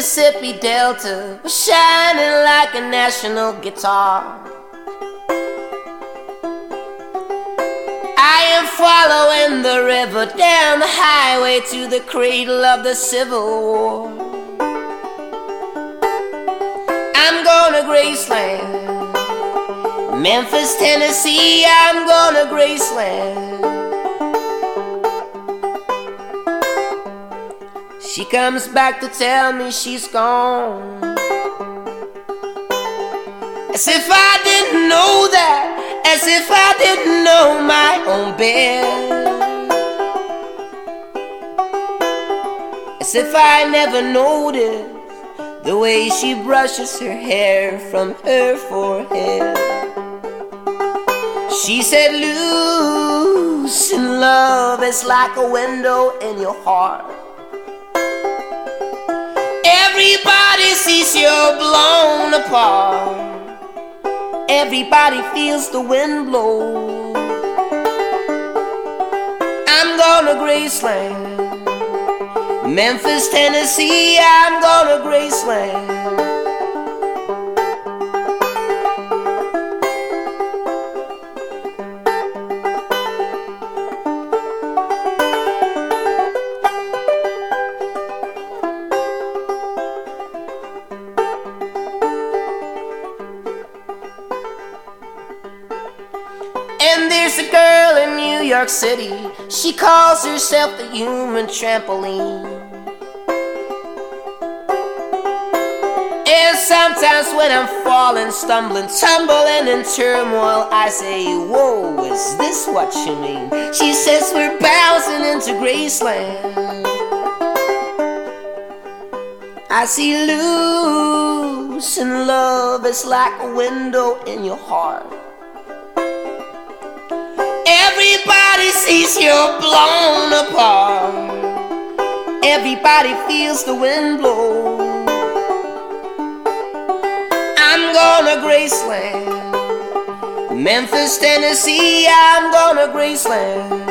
Mississippi Delta was shining like a national guitar. I am following the river down the highway to the cradle of the Civil War. I'm going to Graceland, Memphis, Tennessee, I'm going to Graceland. She comes back to tell me she's gone, as if I didn't know that, as if I didn't know my own bed, as if I never noticed the way she brushes her hair from her forehead. She said, losing love is like a window in your heart. Everybody sees you're blown apart. Everybody feels the wind blow. I'm going to Graceland, Memphis, Tennessee, I'm going to Graceland. And there's a girl in New York City, she calls herself the human trampoline. And sometimes when I'm falling, stumbling, tumbling in turmoil, I say, whoa, is this what you mean? She says we're bouncing into Graceland. I see losing love is like a window in your heart. Everybody sees you're blown apart. Everybody feels the wind blow. I'm gonna Graceland, Memphis, Tennessee, I'm gonna Graceland.